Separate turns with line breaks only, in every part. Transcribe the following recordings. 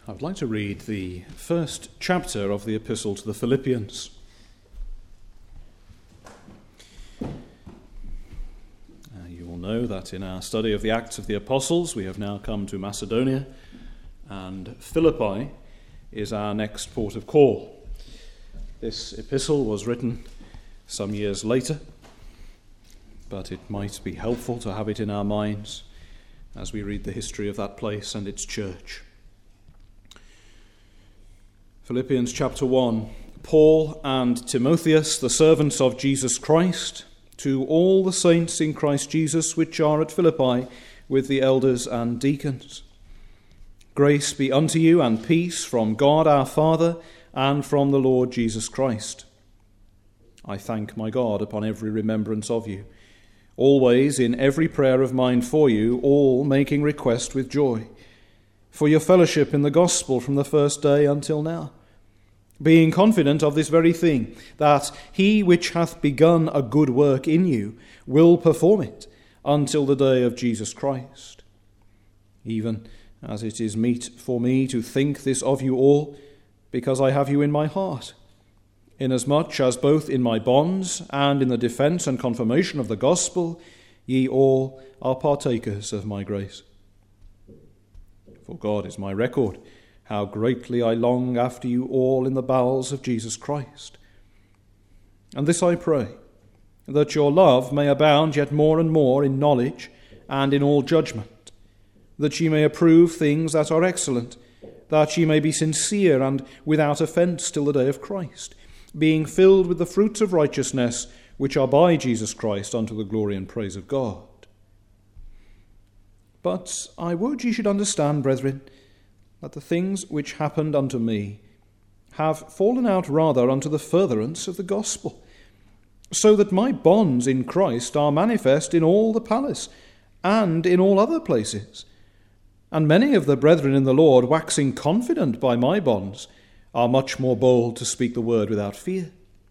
I would like to read the first chapter of the Epistle to the Philippians. You will know that in our study of the Acts of the Apostles, we have now come to Macedonia, and Philippi is our next port of call. This epistle was written some years later, but it might be helpful to have it in our minds as we read the history of that place and its church. Philippians chapter 1. Paul and Timotheus, the servants of Jesus Christ, to all the saints in Christ Jesus which are at Philippi, with the elders and deacons. Grace be unto you and peace from God our Father and from the Lord Jesus Christ. I thank my God upon every remembrance of you, always in every prayer of mine for you, all making request with joy, for your fellowship in the gospel from the first day until now, being confident of this very thing, that he which hath begun a good work in you will perform it until the day of Jesus Christ. Even as it is meet for me to think this of you all, because I have you in my heart, inasmuch as both in my bonds and in the defence and confirmation of the gospel ye all are partakers of my grace. For God is my record, how greatly I long after you all in the bowels of Jesus Christ. And this I pray, that your love may abound yet more and more in knowledge and in all judgment, that ye may approve things that are excellent, that ye may be sincere and without offence till the day of Christ, being filled with the fruits of righteousness which are by Jesus Christ unto the glory and praise of God. But I would ye should understand, brethren, that the things which happened unto me have fallen out rather unto the furtherance of the gospel, so that my bonds in Christ are manifest in all the palace and in all other places. And many of the brethren in the Lord, waxing confident by my bonds, are much more bold to speak the word without fear.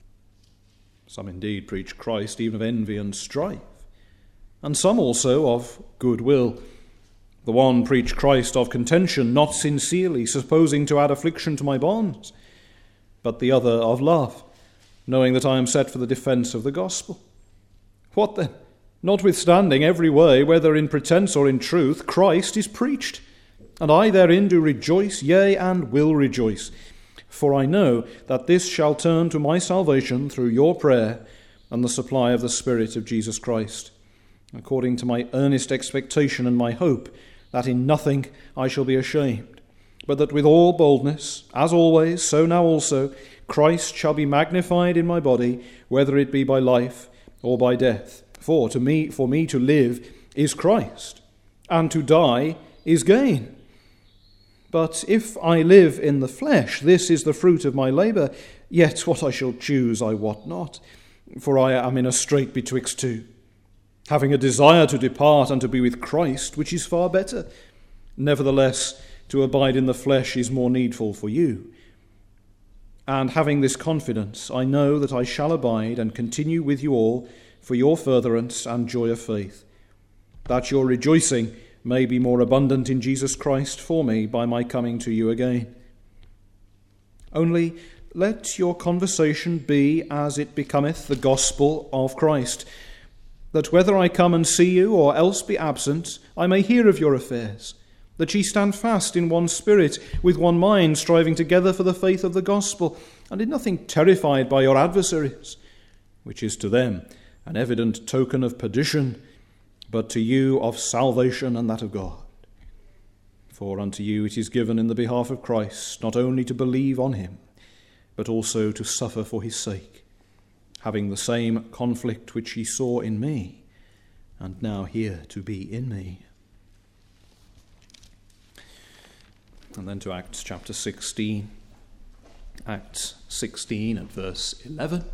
Some indeed preach Christ even of envy and strife, and some also of good will. The one preach Christ of contention, not sincerely, supposing to add affliction to my bonds, but the other of love, knowing that I am set for the defence of the gospel. What then? Notwithstanding every way, whether in pretence or in truth, Christ is preached, and I therein do rejoice, yea, and will rejoice. For I know that this shall turn to my salvation through your prayer and the supply of the Spirit of Jesus Christ, according to my earnest expectation and my hope, that in nothing I shall be ashamed, but that with all boldness, as always, so now also, Christ shall be magnified in my body, whether it be by life or by death. For me to live is Christ, and to die is gain. But if I live in the flesh, this is the fruit of my labour, yet what I shall choose I wot not, for I am in a strait betwixt two, having a desire to depart and to be with Christ, which is far better. Nevertheless, to abide in the flesh is more needful for you. And having this confidence, I know that I shall abide and continue with you all for your furtherance and joy of faith, that your rejoicing may be more abundant in Jesus Christ for me by my coming to you again. Only let your conversation be as it becometh the gospel of Christ, that whether I come and see you or else be absent, I may hear of your affairs, that ye stand fast in one spirit, with one mind, striving together for the faith of the gospel, and in nothing terrified by your adversaries, which is to them an evident token of perdition, but to you of salvation and that of God. For unto you it is given in the behalf of Christ, not only to believe on him, but also to suffer for his sake, having the same conflict which ye saw in me, and now here to be in me. And then to Acts chapter 16. Acts 16 and verse 11.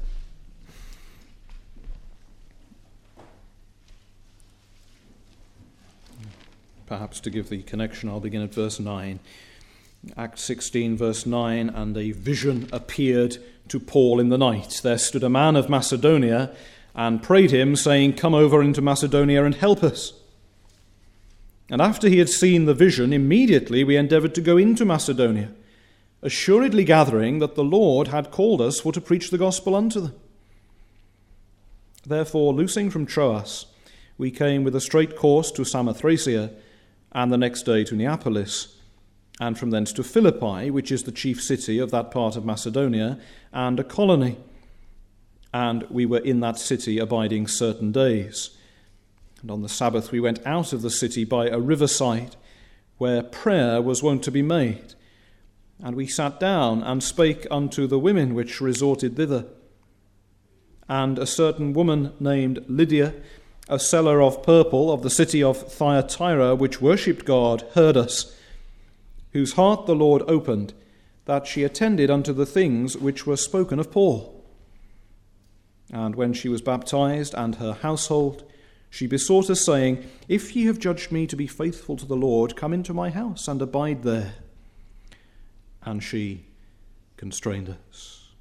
Perhaps to give the connection, I'll begin at verse 9. Acts 16, verse 9, and a vision appeared to Paul in the night. There stood a man of Macedonia and prayed him, saying, Come over into Macedonia and help us. And after he had seen the vision, immediately we endeavoured to go into Macedonia, assuredly gathering that the Lord had called us for to preach the gospel unto them. Therefore, loosing from Troas, we came with a straight course to Samothracia, and the next day to Neapolis, and from thence to Philippi, which is the chief city of that part of Macedonia, and a colony. And we were in that city abiding certain days. And on the Sabbath we went out of the city by a riverside, where prayer was wont to be made. And we sat down and spake unto the women which resorted thither. And a certain woman named Lydia, a seller of purple of the city of Thyatira, which worshipped God, heard us, whose heart the Lord opened, that she attended unto the things which were spoken of Paul. And when she was baptized, and her household, she besought us, saying, If ye have judged me to be faithful to the Lord, come into my house and abide there. And she constrained us.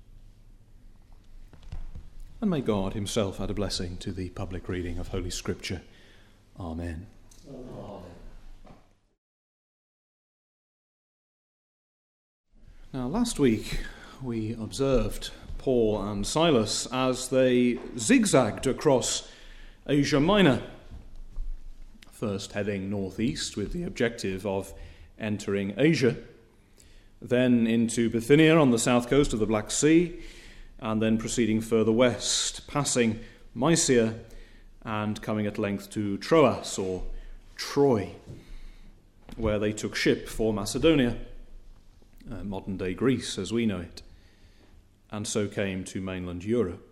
And may God himself add a blessing to the public reading of Holy Scripture. Amen. Amen. Now, last week we observed Paul and Silas as they zigzagged across Asia Minor, first heading northeast with the objective of entering Asia, then into Bithynia on the south coast of the Black Sea, and then proceeding further west, passing Mysia and coming at length to Troas, or Troy, where they took ship for Macedonia, modern-day Greece as we know it, and so came to mainland Europe.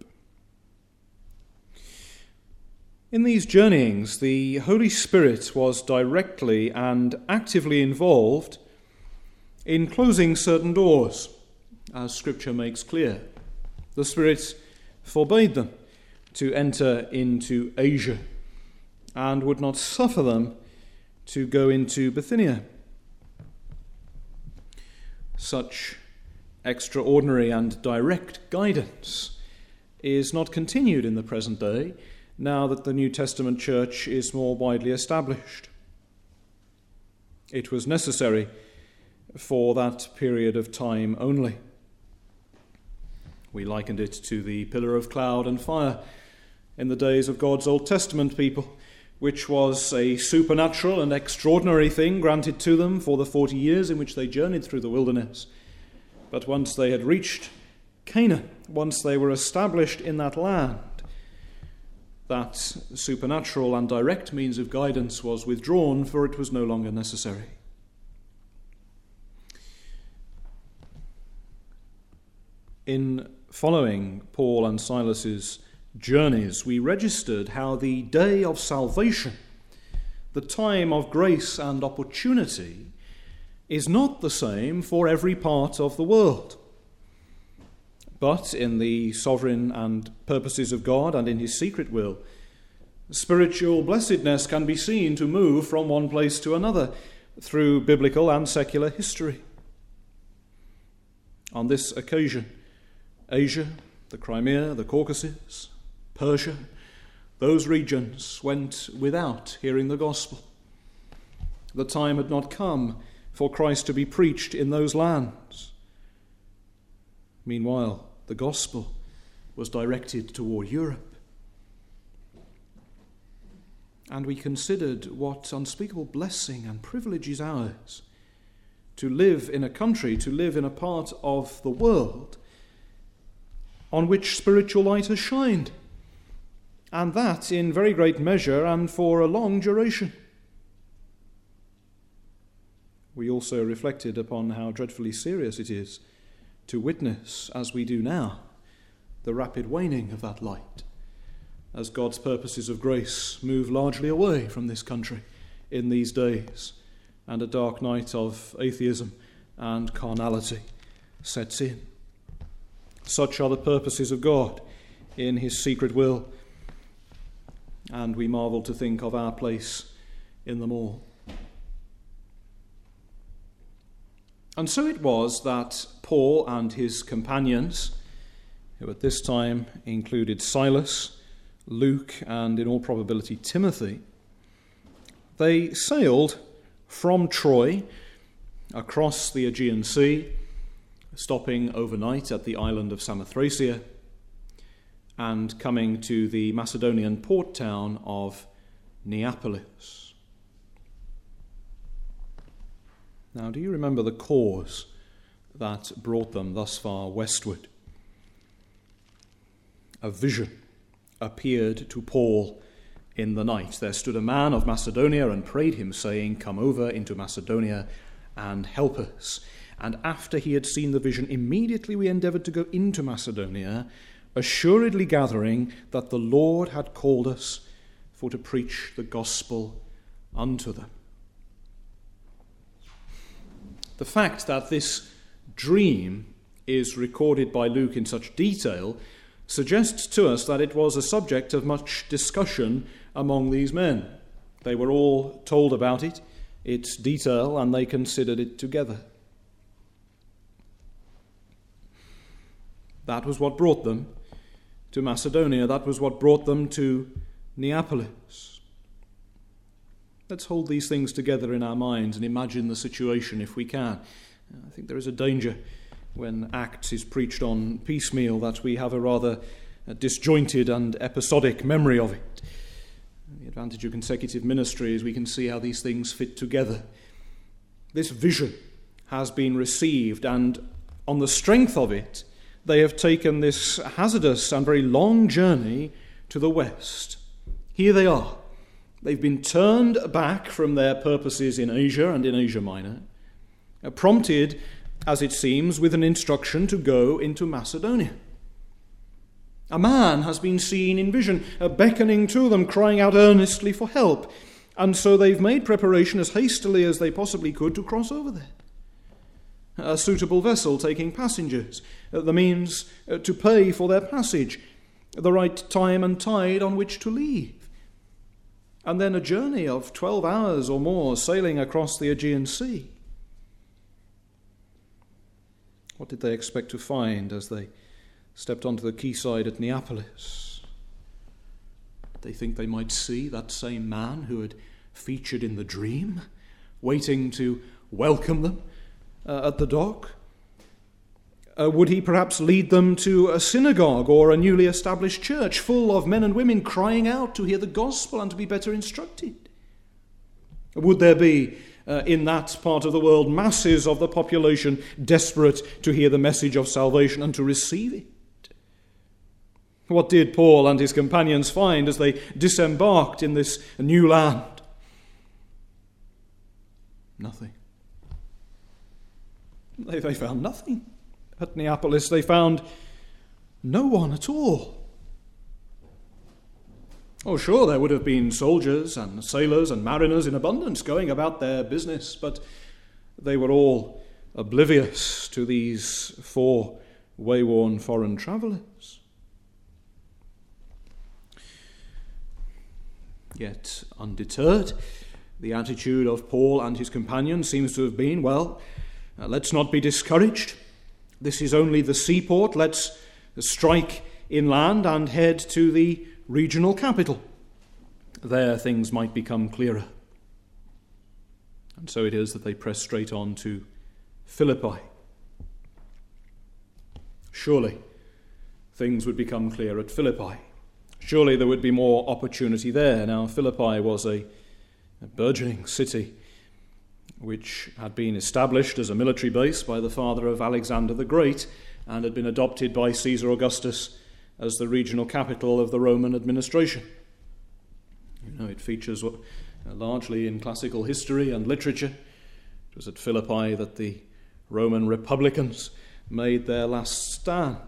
In these journeyings, the Holy Spirit was directly and actively involved in closing certain doors, as Scripture makes clear. The Spirit forbade them to enter into Asia and would not suffer them to go into Bithynia. Such extraordinary and direct guidance is not continued in the present day, now that the New Testament church is more widely established. It was necessary for that period of time only. We likened it to the pillar of cloud and fire in the days of God's Old Testament people, which was a supernatural and extraordinary thing granted to them for the 40 years in which they journeyed through the wilderness. But once they had reached Canaan, once they were established in that land, that supernatural and direct means of guidance was withdrawn, for it was no longer necessary. In following Paul and Silas's journeys, we registered how the day of salvation, the time of grace and opportunity, is not the same for every part of the world. But in the sovereign and purposes of God and in his secret will, spiritual blessedness can be seen to move from one place to another through biblical and secular history. On this occasion, Asia, the Crimea, the Caucasus, Persia, those regions went without hearing the gospel. The time had not come for Christ to be preached in those lands. Meanwhile, the gospel was directed toward Europe. And we considered what unspeakable blessing and privilege is ours to live in a country, to live in a part of the world on which spiritual light has shined, and that in very great measure and for a long duration. We also reflected upon how dreadfully serious it is to witness, as we do now, the rapid waning of that light, as God's purposes of grace move largely away from this country in these days, and a dark night of atheism and carnality sets in. Such are the purposes of God in his secret will, and we marvel to think of our place in them all. And so it was that Paul and his companions, who at this time included Silas, Luke, and in all probability Timothy, They sailed from Troy across the Aegean Sea, stopping overnight at the island of Samothracia and coming to the Macedonian port town of Neapolis. Now, do you remember the cause that brought them thus far westward? A vision appeared to Paul in the night. There stood a man of Macedonia and prayed him, saying, "Come over into Macedonia and help us." And after he had seen the vision, immediately we endeavored to go into Macedonia, assuredly gathering that the Lord had called us for to preach the gospel unto them. The fact that this dream is recorded by Luke in such detail suggests to us that it was a subject of much discussion among these men. They were all told about it, its detail, and they considered it together. That was what brought them to Macedonia. That was what brought them to Neapolis. Let's hold these things together in our minds and imagine the situation if we can. I think there is a danger when Acts is preached on piecemeal that we have a rather disjointed and episodic memory of it. The advantage of consecutive ministry is we can see how these things fit together. This vision has been received, and on the strength of it, they have taken this hazardous and very long journey to the west. Here they are. They've been turned back from their purposes in Asia and in Asia Minor, prompted, as it seems, with an instruction to go into Macedonia. A man has been seen in vision, beckoning to them, crying out earnestly for help, and so they've made preparation as hastily as they possibly could to cross over there. A suitable vessel taking passengers, the means to pay for their passage, the right time and tide on which to leave. And then a journey of 12 hours or more sailing across the Aegean Sea. What did they expect to find as they stepped onto the quayside at Neapolis? Did they think they might see that same man who had featured in the dream, waiting to welcome them at the dock? Would he perhaps lead them to a synagogue or a newly established church full of men and women crying out to hear the gospel and to be better instructed? Would there be in that part of the world masses of the population desperate to hear the message of salvation and to receive it? What did Paul and his companions find as they disembarked in this new land? Nothing. They found nothing. At Neapolis, they found no one at all. Oh, sure, there would have been soldiers and sailors and mariners in abundance going about their business, but they were all oblivious to these 4 wayworn foreign travellers. Yet, undeterred, the attitude of Paul and his companions seems to have been, well, let's not be discouraged. This is only the seaport. Let's strike inland and head to the regional capital. There things might become clearer. And so it is that they press straight on to Philippi. Surely things would become clear at Philippi. Surely there would be more opportunity there. Now, Philippi was a burgeoning city which had been established as a military base by the father of Alexander the Great and had been adopted by Caesar Augustus as the regional capital of the Roman administration. You know, it features largely in classical history and literature. It was at Philippi that the Roman republicans made their last stand.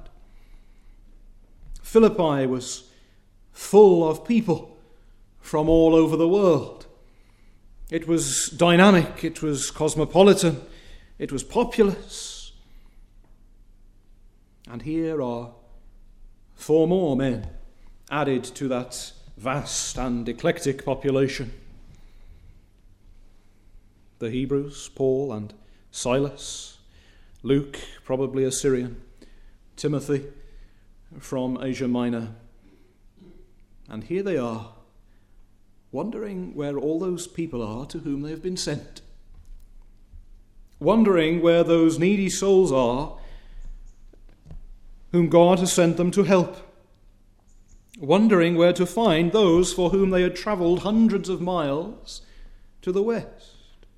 Philippi was full of people from all over the world. It was dynamic, it was cosmopolitan, it was populous. And here are 4 more men added to that vast and eclectic population. The Hebrews, Paul and Silas, Luke, probably a Syrian, Timothy from Asia Minor. And here they are, wondering where all those people are to whom they have been sent, wondering where those needy souls are whom God has sent them to help, wondering where to find those for whom they had travelled hundreds of miles to the west.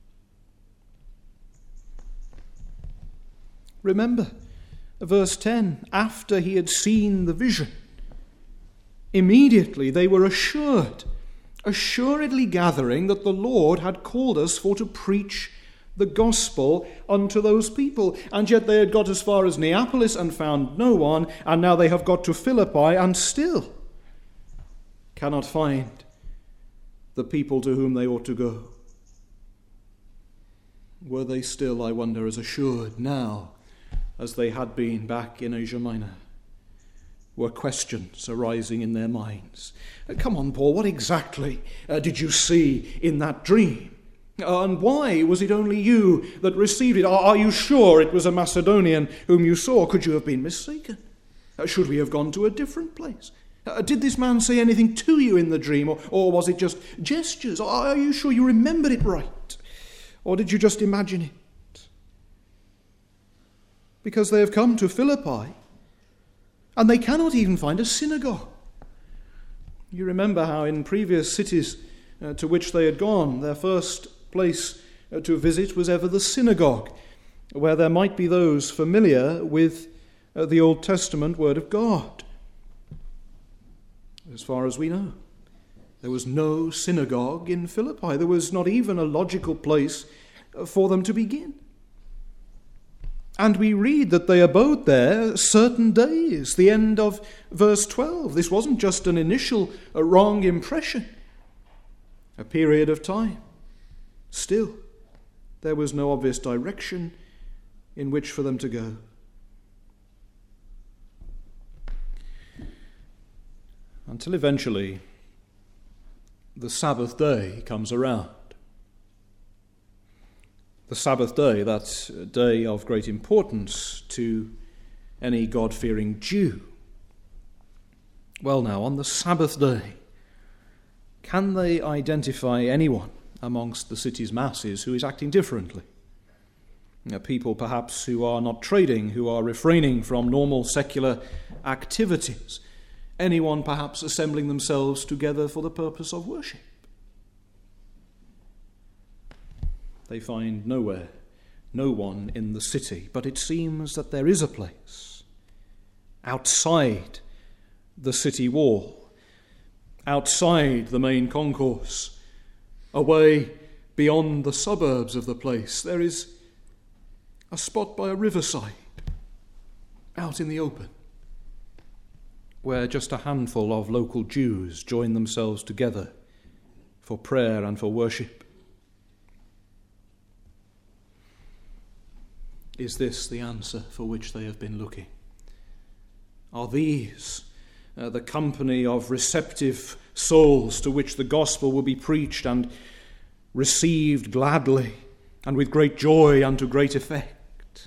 Remember, verse 10, after he had seen the vision, immediately they were assuredly gathering that the Lord had called us for to preach the gospel unto those people. And yet they had got as far as Neapolis and found no one, and now they have got to Philippi and still cannot find the people to whom they ought to go. Were they still, I wonder, as assured now as they had been back in Asia Minor? Were questions arising in their minds? Come on, Paul, what exactly did you see in that dream? And why was it only you that received it? Are you sure it was a Macedonian whom you saw? Could you have been mistaken? Should we have gone to a different place? Did this man say anything to you in the dream, or was it just gestures? Are you sure you remembered it right? Or did you just imagine it? Because they have come to Philippi, and they cannot even find a synagogue. You remember how in previous cities to which they had gone, their first place to visit was ever the synagogue, where there might be those familiar with the Old Testament Word of God. As far as we know, there was no synagogue in Philippi. There was not even a logical place for them to begin. And we read that they abode there certain days, the end of verse 12. This wasn't just an initial wrong impression, a period of time. Still, there was no obvious direction in which for them to go. Until eventually the Sabbath day comes around. The Sabbath day, that day of great importance to any God-fearing Jew. Well now, on the Sabbath day, can they identify anyone amongst the city's masses who is acting differently? People perhaps who are not trading, who are refraining from normal secular activities. Anyone perhaps assembling themselves together for the purpose of worship. They find nowhere, no one in the city, but it seems that there is a place outside the city wall, outside the main concourse, away beyond the suburbs of the place. There is a spot by a riverside, out in the open, where just a handful of local Jews join themselves together for prayer and for worship. Is this the answer for which they have been looking? Are these the company of receptive souls to which the gospel will be preached and received gladly and with great joy and to great effect?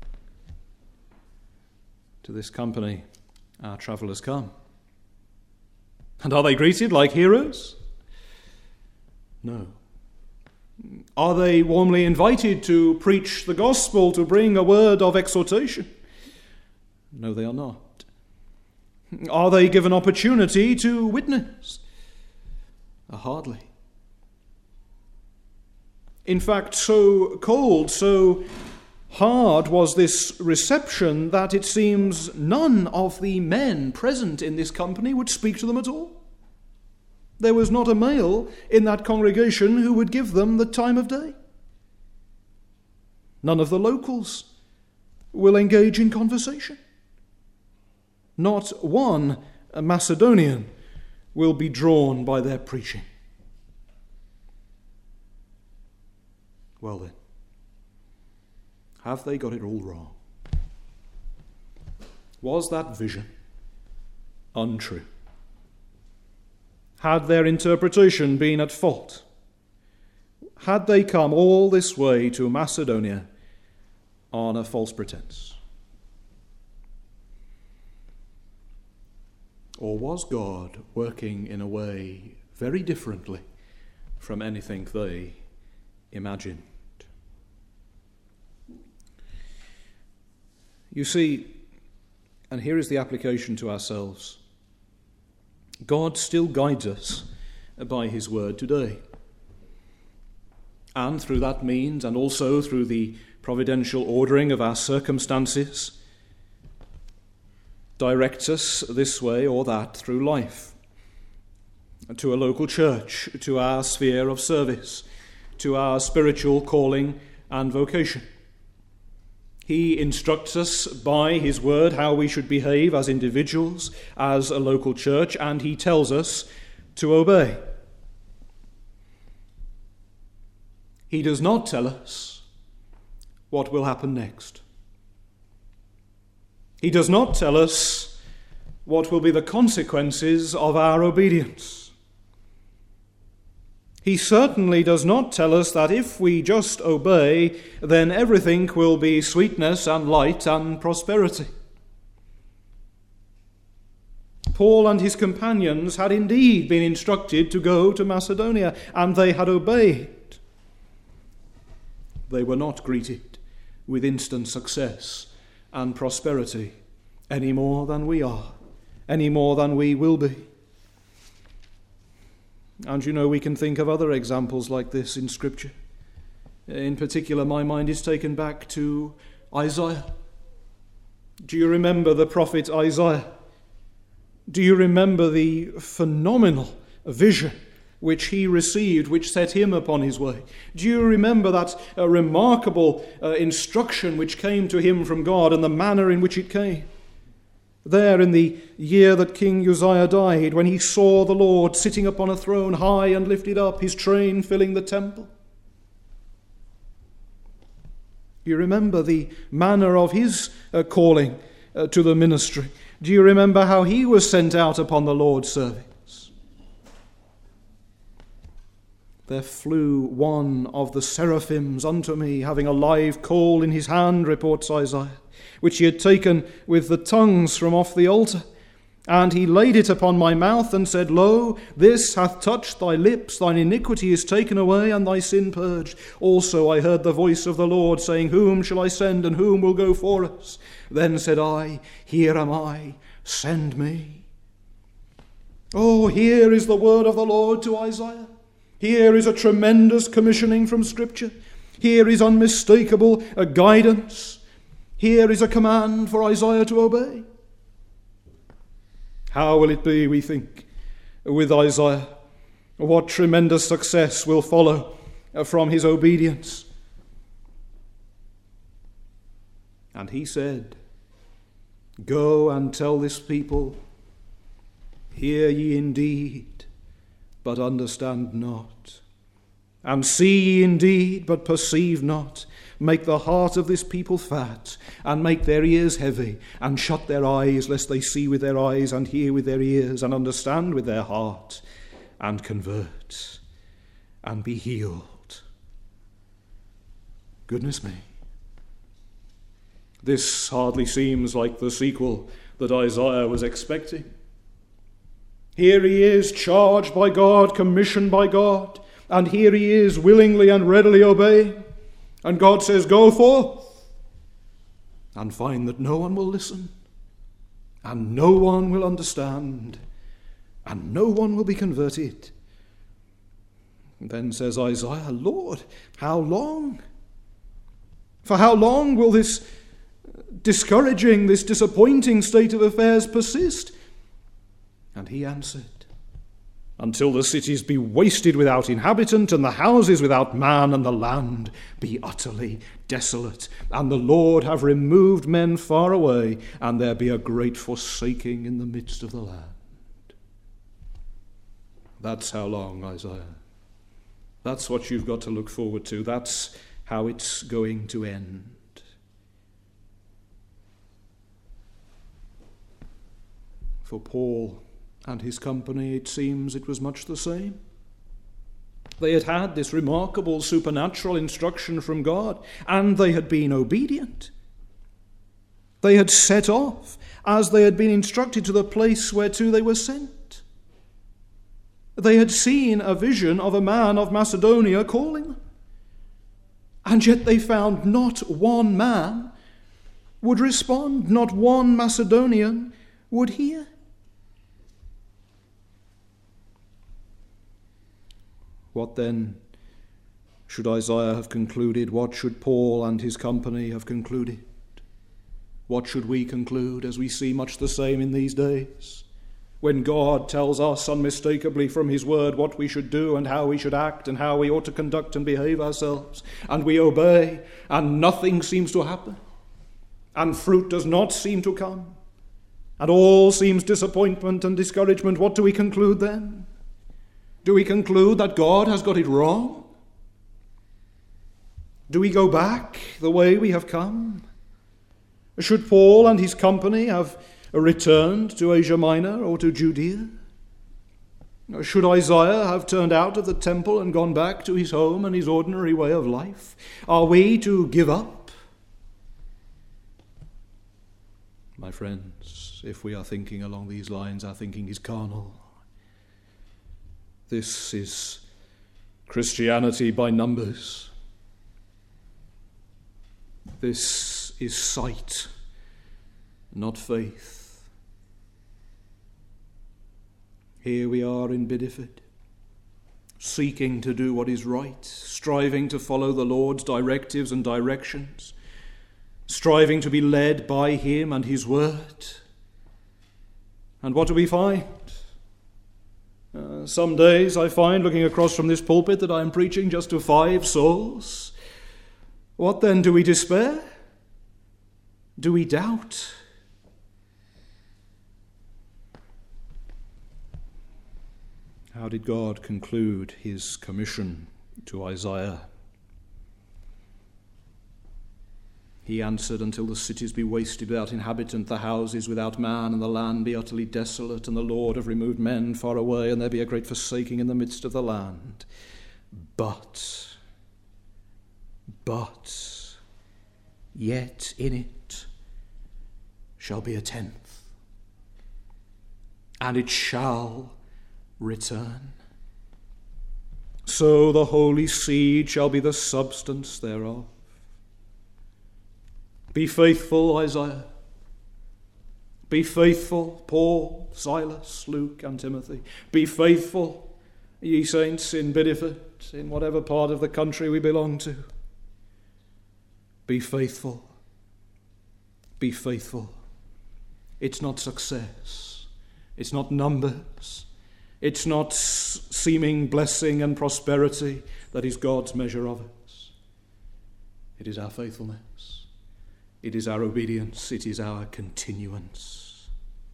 To this company our travellers come. And are they greeted like heroes? No. Are they warmly invited to preach the gospel, to bring a word of exhortation? No, they are not. Are they given opportunity to witness? Hardly. In fact, so cold, so hard was this reception that it seems none of the men present in this company would speak to them at all. There was not a male in that congregation who would give them the time of day. None of the locals will engage in conversation. Not one Macedonian will be drawn by their preaching. Well then, have they got it all wrong? Was that vision untrue? Had their interpretation been at fault? Had they come all this way to Macedonia on a false pretense? Or was God working in a way very differently from anything they imagined. You see, and here is the application to ourselves, God still guides us by his word today. And through that means, and also through the providential ordering of our circumstances, directs us this way or that through life, to a local church, to our sphere of service, to our spiritual calling and vocation. He instructs us by his word how we should behave as individuals, as a local church, and he tells us to obey. He does not tell us what will happen next. He does not tell us what will be the consequences of our obedience. He certainly does not tell us that if we just obey, then everything will be sweetness and light and prosperity. Paul and his companions had indeed been instructed to go to Macedonia, and they had obeyed. They were not greeted with instant success and prosperity any more than we are, any more than we will be. And you know, we can think of other examples like this in Scripture. In particular, my mind is taken back to Isaiah. Do you remember the prophet Isaiah? Do you remember the phenomenal vision which he received, which set him upon his way? Do you remember that remarkable instruction which came to him from God and the manner in which it came? There in the year that King Uzziah died, when he saw the Lord sitting upon a throne high and lifted up, his train filling the temple. You remember the manner of his calling to the ministry? Do you remember how he was sent out upon the Lord's service? There flew one of the seraphims unto me, having a live coal in his hand, reports Isaiah, which he had taken with the tongues from off the altar. And he laid it upon my mouth and said, Lo, this hath touched thy lips, thine iniquity is taken away, and thy sin purged. Also I heard the voice of the Lord saying, Whom shall I send, and whom will go for us? Then said I, Here am I, send me. Oh, here is the word of the Lord to Isaiah. Here is a tremendous commissioning from Scripture. Here is unmistakable guidance. Here is a command for Isaiah to obey. How will it be, we think, with Isaiah? What tremendous success will follow from his obedience? And he said, Go and tell this people, Hear ye indeed, but understand not. And see ye indeed, but perceive not. Make the heart of this people fat, and make their ears heavy, and shut their eyes, lest they see with their eyes, and hear with their ears, and understand with their heart, and convert, and be healed. Goodness me. This hardly seems like the sequel that Isaiah was expecting. Here he is, charged by God, commissioned by God, and here he is, willingly and readily obeying. And God says, Go forth, and find that no one will listen, and no one will understand, and no one will be converted. And then says Isaiah, Lord, how long? For how long will this discouraging, this disappointing state of affairs persist? And he answered, Until the cities be wasted without inhabitant, and the houses without man, and the land be utterly desolate, and the Lord have removed men far away, and there be a great forsaking in the midst of the land. That's how long, Isaiah. That's what you've got to look forward to. That's how it's going to end. For Paul and his company, it seems it was much the same. They had had this remarkable supernatural instruction from God, and they had been obedient. They had set off as they had been instructed to the place whereto they were sent. They had seen a vision of a man of Macedonia calling them. And yet they found not one man would respond, not one Macedonian would hear. What then should Isaiah have concluded? What should Paul and his company have concluded? What should we conclude, as we see much the same in these days, when God tells us unmistakably from his word what we should do and how we should act and how we ought to conduct and behave ourselves, and we obey, and nothing seems to happen, and fruit does not seem to come, and all seems disappointment and discouragement? What do we conclude then? Do we conclude that God has got it wrong? Do we go back the way we have come? Should Paul and his company have returned to Asia Minor or to Judea? Should Isaiah have turned out of the temple and gone back to his home and his ordinary way of life? Are we to give up? My friends, if we are thinking along these lines, our thinking is carnal. This is Christianity by numbers. This is sight, not faith. Here we are in Bideford, seeking to do what is right, striving to follow the Lord's directives and directions, striving to be led by him and his word. And what do we find? Some days I find, looking across from this pulpit, that I am preaching just to 5 souls. What then? Do we despair? Do we doubt? How did God conclude his commission to Isaiah? He answered, "Until the cities be wasted without inhabitant, the houses without man, and the land be utterly desolate, and the Lord have removed men far away, and there be a great forsaking in the midst of the land. But, yet in it shall be a 10th, and it shall return. So the holy seed shall be the substance thereof." Be faithful, Isaiah. Be faithful, Paul, Silas, Luke, and Timothy. Be faithful, ye saints in Bideford, in whatever part of the country we belong to. Be faithful. Be faithful. It's not success. It's not numbers. It's not seeming blessing and prosperity that is God's measure of us. It is our faithfulness. It is our obedience. It is our continuance.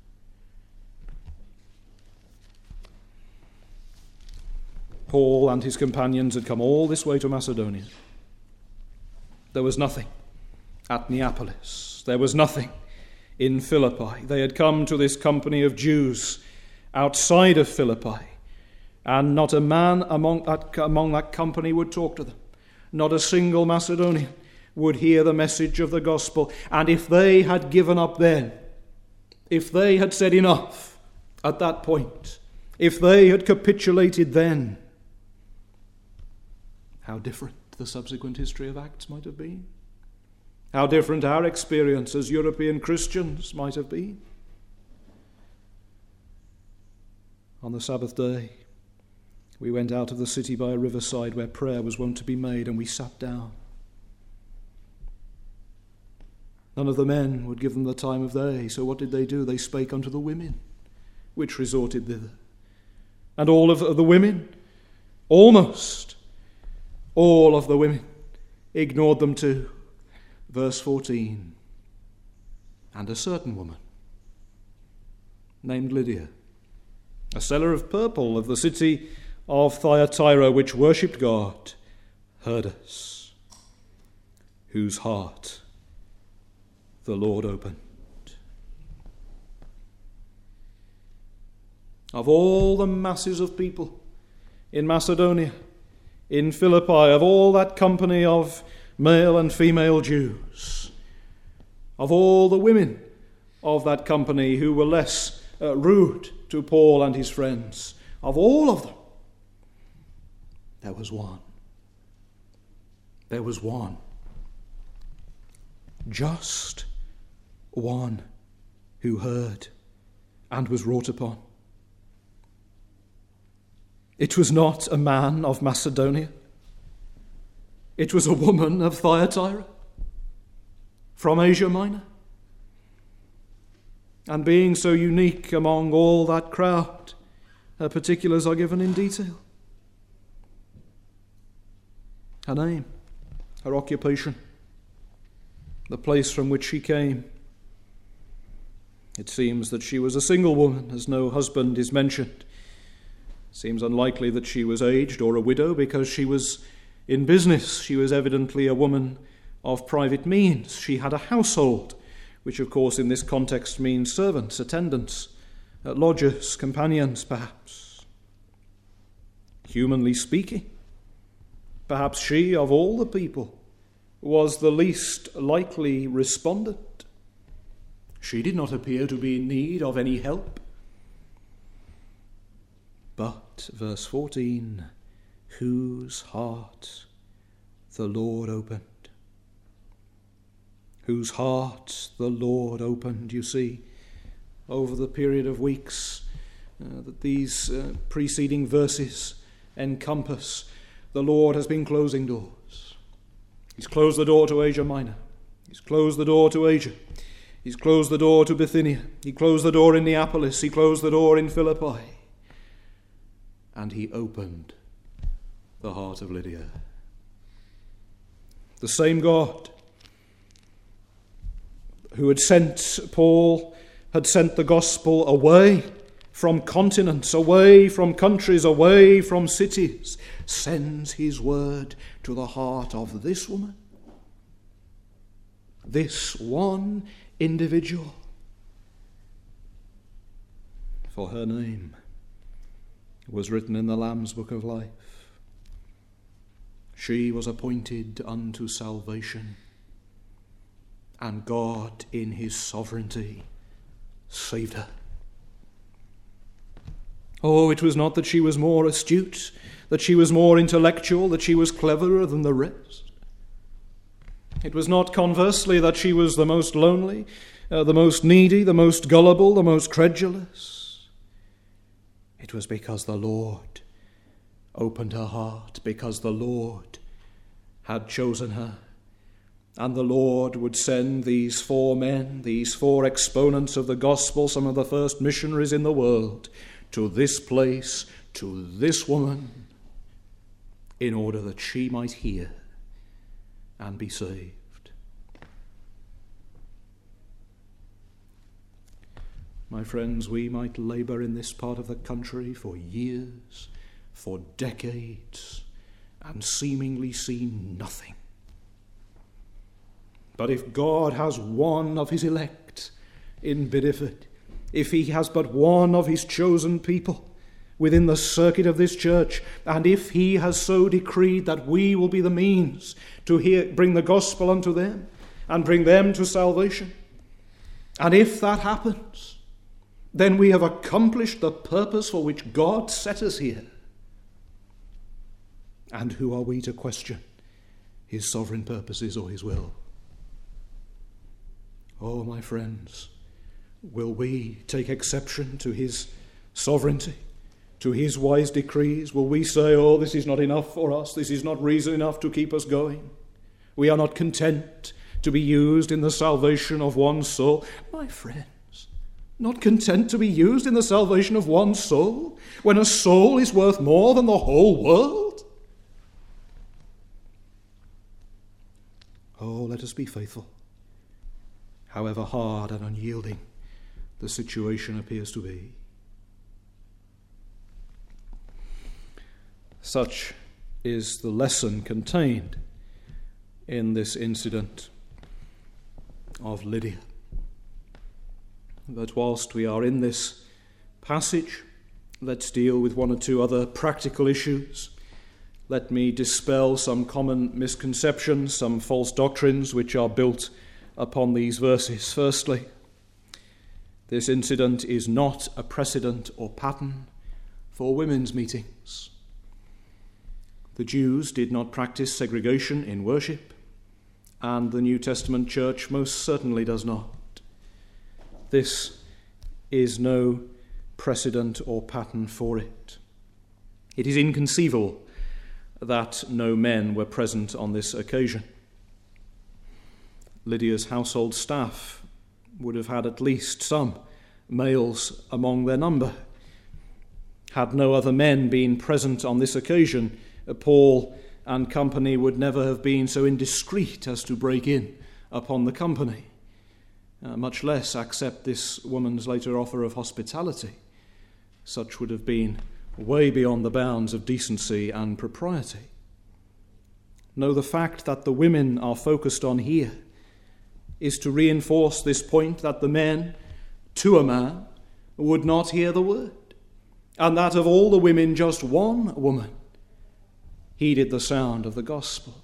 Paul and his companions had come all this way to Macedonia. There was nothing at Neapolis. There was nothing in Philippi. They had come to this company of Jews outside of Philippi, and not a man among that company would talk to them. Not a single Macedonian would hear the message of the gospel. And if they had given up then, if they had said enough at that point, if they had capitulated then, how different the subsequent history of Acts might have been. How different our experience as European Christians might have been. On the Sabbath day, we went out of the city by a riverside where prayer was wont to be made, and we sat down. None of the men would give them the time of day, so what did they do? They spake unto the women, which resorted thither. And all of the women, almost all of the women, ignored them too. Verse 14, and a certain woman, named Lydia, a seller of purple of the city of Thyatira, which worshipped God, heard us, whose heart the Lord opened. Of all the masses of people in Macedonia, in Philippi, of all that company of male and female Jews, of all the women of that company who were less rude to Paul and his friends, of all of them, there was one. There was one. Just one who heard and was wrought upon. It was not a man of Macedonia. It was a woman of Thyatira, from Asia Minor. And being so unique among all that crowd, her particulars are given in detail. Her name, her occupation, the place from which she came. It seems that she was a single woman, as no husband is mentioned. It seems unlikely that she was aged or a widow, because she was in business. She was evidently a woman of private means. She had a household, which of course in this context means servants, attendants, lodgers, companions perhaps. Humanly speaking, perhaps she, of all the people, was the least likely respondent. She did not appear to be in need of any help. But, verse 14, whose heart the Lord opened. Whose heart the Lord opened, you see, over the period of weeks that these preceding verses encompass. The Lord has been closing doors. He's closed the door to Asia Minor. He's closed the door to Asia. He's closed the door to Bithynia. He closed the door in Neapolis. He closed the door in Philippi. And he opened the heart of Lydia. The same God who had sent Paul, had sent the gospel away from continents, away from countries, away from cities, sends his word to the heart of this woman, this one individual. For her name was written in the Lamb's book of life. She was appointed unto salvation, and God in his sovereignty saved her. Oh, it was not that she was more astute, that she was more intellectual, that she was cleverer than the rest. It was not, conversely, that she was the most lonely, the most needy, the most gullible, the most credulous. It was because the Lord opened her heart, because the Lord had chosen her. And the Lord would send these four men, these four exponents of the gospel, some of the first missionaries in the world, to this place, to this woman, in order that she might hear and be saved. My friends, we might labour in this part of the country for years, for decades, and seemingly see nothing. But if God has one of his elect in Bideford, if he has but one of his chosen people within the circuit of this church, and if he has so decreed that we will be the means to bring the gospel unto them and bring them to salvation, and if that happens, then we have accomplished the purpose for which God set us here. And who are we to question his sovereign purposes or his will? Oh, my friends, will we take exception to his sovereignty, to his wise decrees? Will we say, oh, this is not enough for us, this is not reason enough to keep us going? We are not content to be used in the salvation of one soul. My friends, not content to be used in the salvation of one soul, when a soul is worth more than the whole world? Oh, let us be faithful, however hard and unyielding the situation appears to be. Such is the lesson contained in this incident of Lydia. But whilst we are in this passage, let's deal with one or two other practical issues. Let me dispel some common misconceptions, some false doctrines which are built upon these verses. Firstly, this incident is not a precedent or pattern for women's meetings. The Jews did not practice segregation in worship, and the New Testament church most certainly does not. This is no precedent or pattern for it. It is inconceivable that no men were present on this occasion. Lydia's household staff would have had at least some males among their number. Had no other men been present on this occasion, Paul and company would never have been so indiscreet as to break in upon the company, much less accept this woman's later offer of hospitality. Such would have been way beyond the bounds of decency and propriety. No, the fact that the women are focused on here is to reinforce this point that the men, to a man, would not hear the word, and that of all the women, just one woman heeded the sound of the gospel.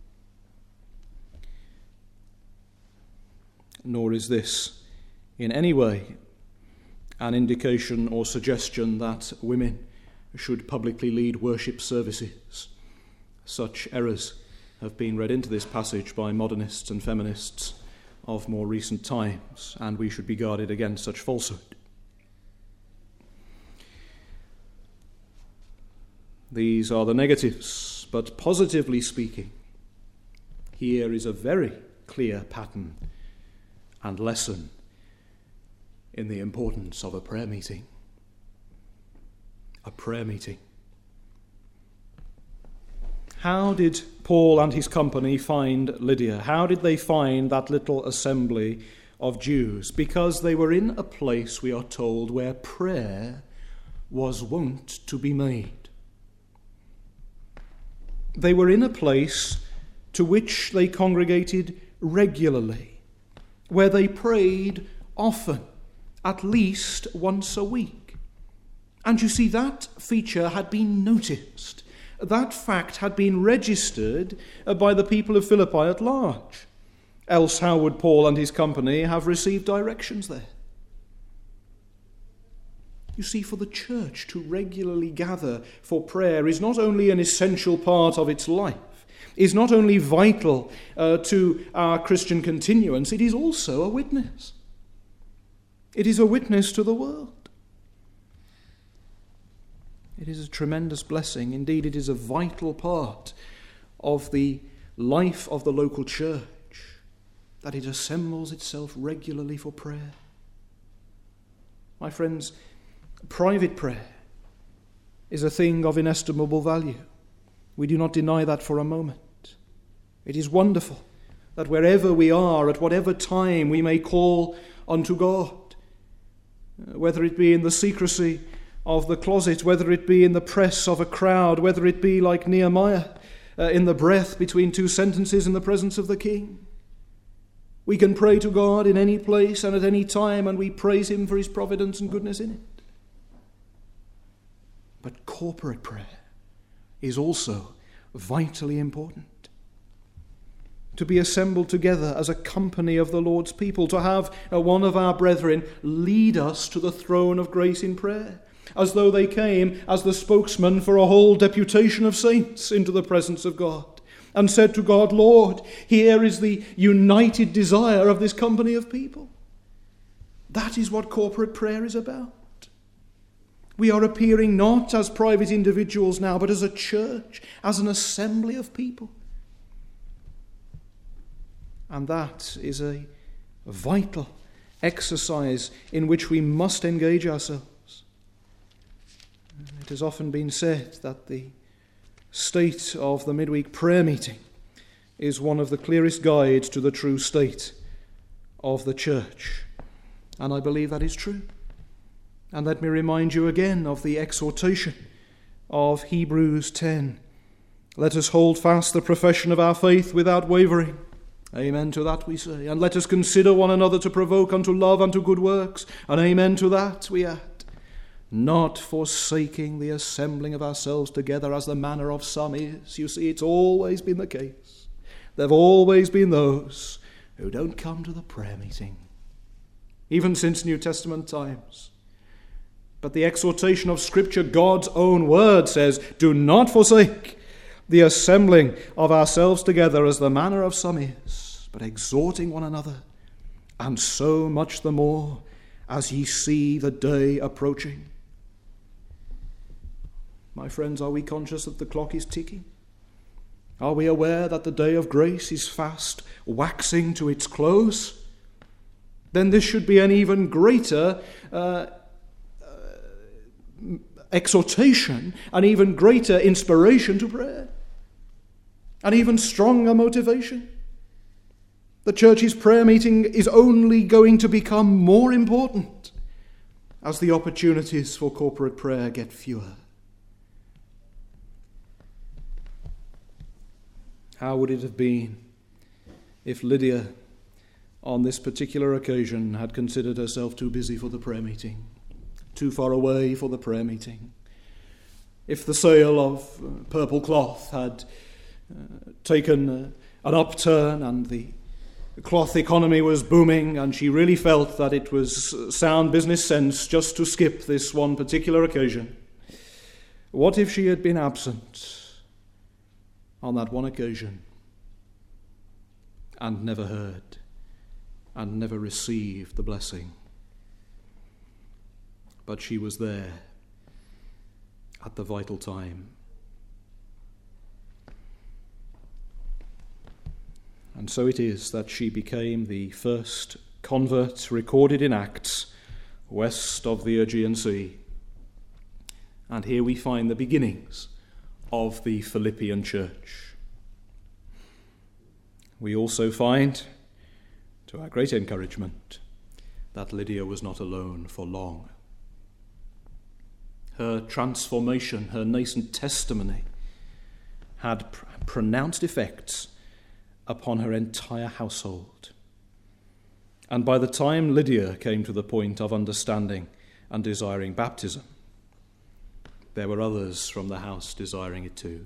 Nor is this in any way an indication or suggestion that women should publicly lead worship services. Such errors have been read into this passage by modernists and feminists of more recent times, and we should be guarded against such falsehood. These are the negatives, but positively speaking, here is a very clear pattern and lesson in the importance of a prayer meeting. A prayer meeting. How did Paul and his company find Lydia? How did they find that little assembly of Jews? Because they were in a place, we are told, where prayer was wont to be made. They were in a place to which they congregated regularly, where they prayed often, at least once a week. And you see, that feature had been noticed. That fact had been registered by the people of Philippi at large. Else how would Paul and his company have received directions there? You see, for the church to regularly gather for prayer is not only an essential part of its life, is not only vital to our Christian continuance, it is also a witness. It is a witness to the world. It is a tremendous blessing. Indeed, it is a vital part of the life of the local church that it assembles itself regularly for prayer. My friends, private prayer is a thing of inestimable value. We do not deny that for a moment. It is wonderful that wherever we are, at whatever time, we may call unto God, whether it be in the secrecy of the closet, whether it be in the press of a crowd, whether it be like Nehemiah, in the breath between two sentences in the presence of the king. We can pray to God in any place and at any time, and we praise him for his providence and goodness in it. But corporate prayer is also vitally important. To be assembled together as a company of the Lord's people, to have one of our brethren lead us to the throne of grace in prayer, as though they came as the spokesman for a whole deputation of saints into the presence of God, and said to God, Lord, here is the united desire of this company of people. That is what corporate prayer is about. We are appearing not as private individuals now, but as a church, as an assembly of people. And that is a vital exercise in which we must engage ourselves. It has often been said that the state of the midweek prayer meeting is one of the clearest guides to the true state of the church. And I believe that is true. And let me remind you again of the exhortation of Hebrews 10. Let us hold fast the profession of our faith without wavering. Amen to that, we say. And let us consider one another to provoke unto love, unto good works. And amen to that, we add. Not forsaking the assembling of ourselves together as the manner of some is. You see, it's always been the case. There have always been those who don't come to the prayer meeting. Even since New Testament times. But the exhortation of Scripture, God's own word, says, do not forsake the assembling of ourselves together as the manner of some is, but exhorting one another, and so much the more as ye see the day approaching. My friends, are we conscious that the clock is ticking? Are we aware that the day of grace is fast waxing to its close? Then this should be an even greater exhortation, an even greater inspiration to prayer, an even stronger motivation. The church's prayer meeting is only going to become more important as the opportunities for corporate prayer get fewer. How would it have been if Lydia, on this particular occasion, had considered herself too busy for the prayer meeting, too far away for the prayer meeting? If the sale of purple cloth had taken an upturn and the cloth economy was booming, and she really felt that it was sound business sense just to skip this one particular occasion, what if she had been absent on that one occasion and never heard and never received the blessing? But she was there at the vital time. And so it is that she became the first convert recorded in Acts west of the Aegean Sea. And here we find the beginnings of the Philippian church. We also find, to our great encouragement, that Lydia was not alone for long. Her transformation, her nascent testimony, had pronounced effects upon her entire household. And by the time Lydia came to the point of understanding and desiring baptism, there were others from the house desiring it too.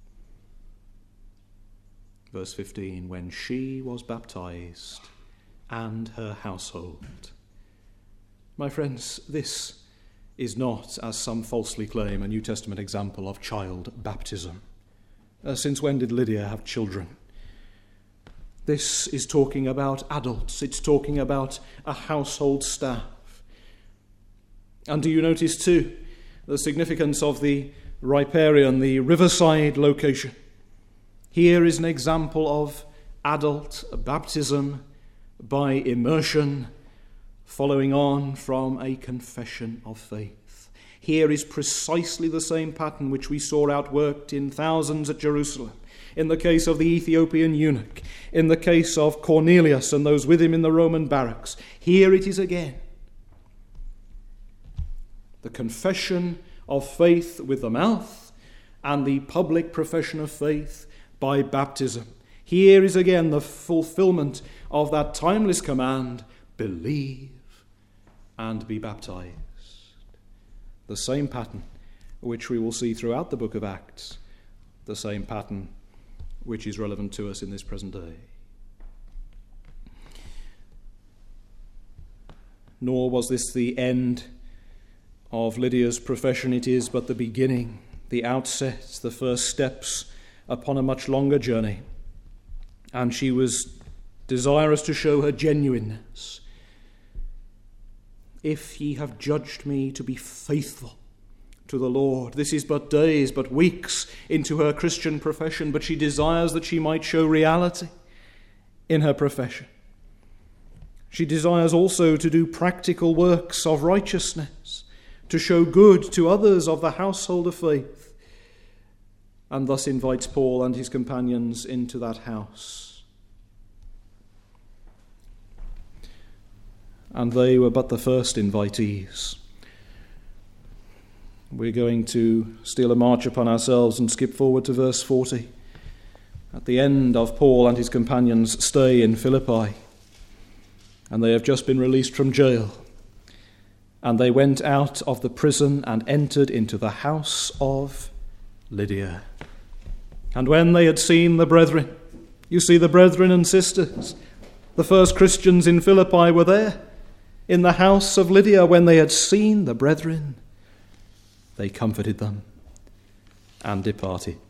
Verse 15, when she was baptized and her household. My friends, this is not, as some falsely claim, a New Testament example of child baptism. Since when did Lydia have children? This is talking about adults. It's talking about a household staff. And do you notice too the significance of the riparian, the riverside location? Here is an example of adult baptism by immersion, following on from a confession of faith. Here is precisely the same pattern which we saw outworked in thousands at Jerusalem, in the case of the Ethiopian eunuch, in the case of Cornelius and those with him in the Roman barracks. Here it is again. The confession of faith with the mouth and the public profession of faith by baptism. Here is again the fulfillment of that timeless command, believe and be baptized. The same pattern which we will see throughout the book of Acts, the same pattern which is relevant to us in this present day. Nor was this the end of Lydia's profession. It is but the beginning, the outset, the first steps upon a much longer journey. And she was desirous to show her genuineness. If ye have judged me to be faithful to the Lord. This is but days, but weeks into her Christian profession, but she desires that she might show reality in her profession. She desires also to do practical works of righteousness, to show good to others of the household of faith, and thus invites Paul and his companions into that house. And they were but the first invitees. We're going to steal a march upon ourselves and skip forward to verse 40. At the end of Paul and his companions' stay in Philippi, and they have just been released from jail, and they went out of the prison and entered into the house of Lydia. And when they had seen the brethren, you see the brethren and sisters, the first Christians in Philippi were there. in the house of Lydia, when they had seen the brethren, they comforted them and departed.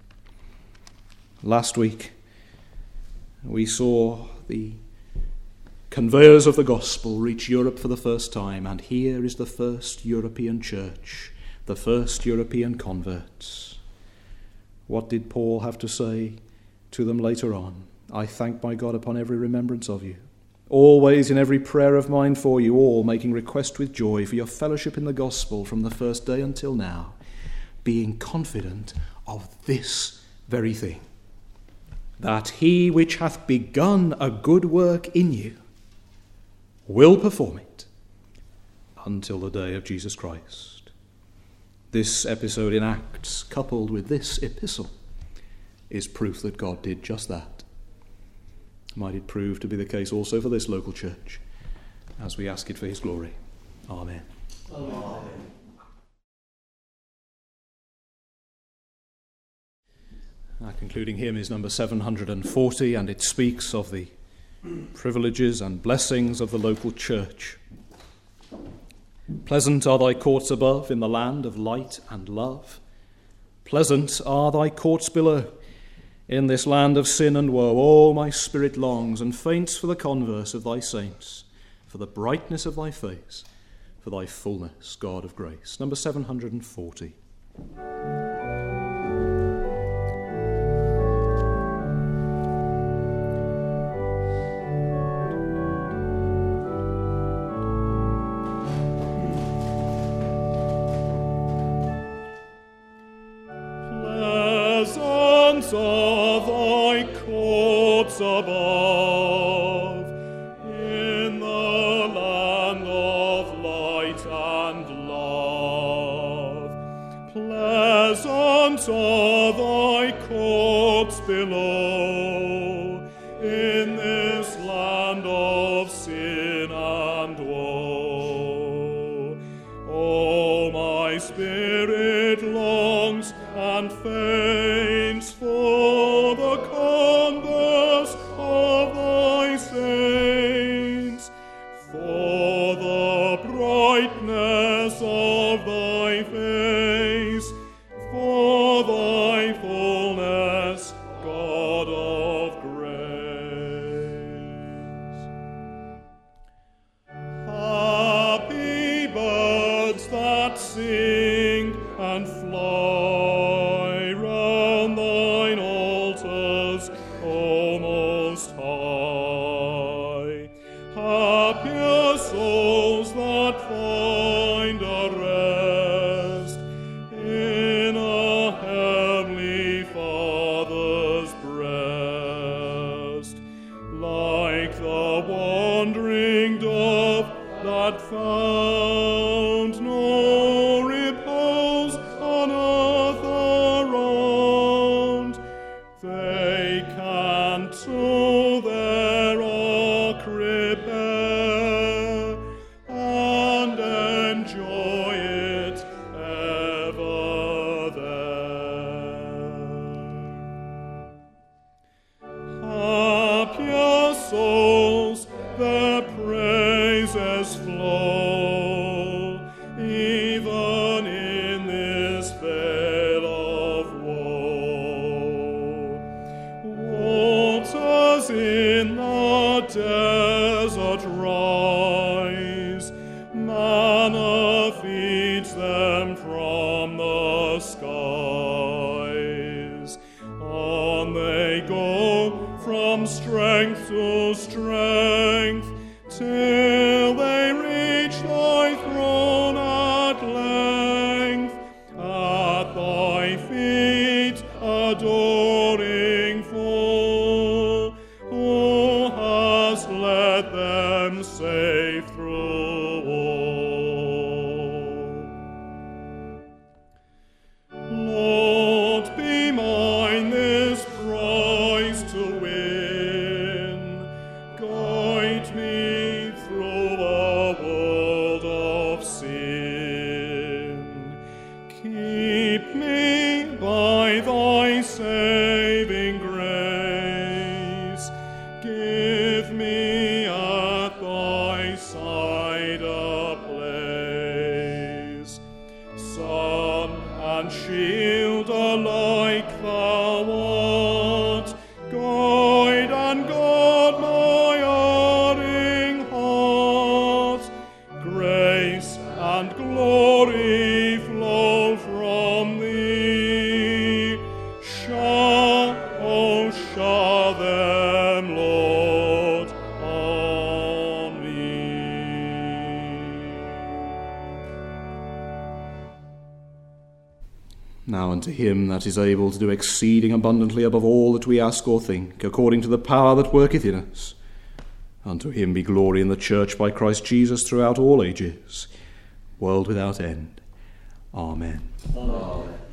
Last week, we saw the conveyors of the gospel reach Europe for the first time, and here is the first European church, the first European converts. What did Paul have to say to them later on? I thank my God upon every remembrance of you, always in every prayer of mine for you all, making request with joy for your fellowship in the gospel from the first day until now, being confident of this very thing, that he which hath begun a good work in you will perform it until the day of Jesus Christ. This episode in Acts, coupled with this epistle, is proof that God did just that. Might it prove to be the case also for this local church, as we ask it for his glory. Amen. Amen. Our concluding hymn is number 740, and it speaks of the privileges and blessings of the local church. Pleasant are thy courts above in the land of light and love. Pleasant are thy courts below in this land of sin and woe. All my spirit longs and faints for the converse of thy saints, for the brightness of thy face, for thy fullness, God of grace. Number 740.
Of thy courts above, in the land of light and love. Pleasant are thy courts below, in this land of sin and woe. Oh, my spirit longs and faints for the converse of thy saints, for the brightness of thy face, for thy fullness, God of grace. Happy birds that sing and fly round thine altars, O Most High. Happier souls that find a rest in a heavenly Father's breast, like the wandering dove that found no repose on earth around. They can to their ark repair and enjoy it ever there. Happier souls, their praises flow, even in this vale of woe. Waters in the desert rise, manna feeds them from the skies. On they go from strength to strength, till they reach thy throne at length. At thy feet adoring full, who hast led them safe through all. Lord, be mine this prize to win. Guide me through a world of sin. Keep me by thy saving grace. Give me at thy side
Now unto him that is able to do exceeding abundantly above all that we ask or think, according to the power that worketh in us, unto him be glory in the church by Christ Jesus throughout all ages, world without end. Amen.
Amen.